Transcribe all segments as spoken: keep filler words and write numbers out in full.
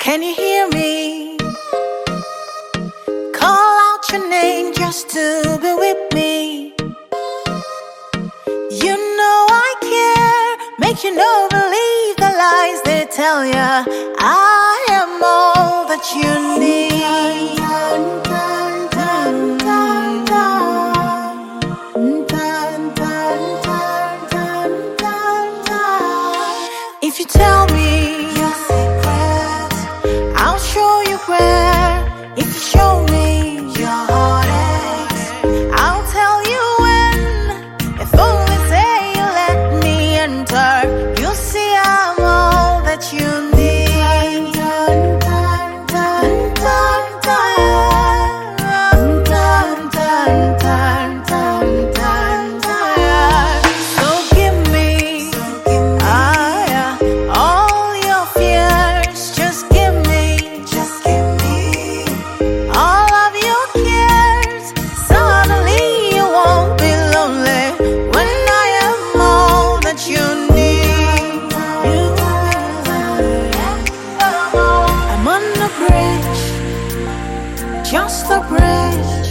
Can you hear me? Call out your name just to be with me. You know I care, make you no believe the lies they tell ya. I am all that you need. If you tell me your secrets, I'll show you where. If you show me your heartaches, I'll tell you when. If only say you let me enter, you'll see I'm all that you need. So give me ah, yeah, all your fears. Just give me, just give me all of your cares. Suddenly you won't be lonely when I am all that you need. I'm on the bridge, just a bridge.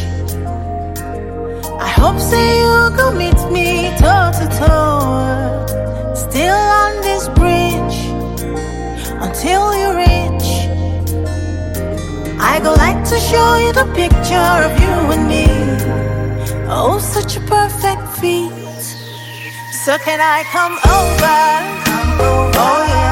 I hope say you go meet me toe to toe. Still on this bridge until you reach. I go like to show you the picture of you and me. Oh, such a perfect feat. So can I come over? Oh yeah.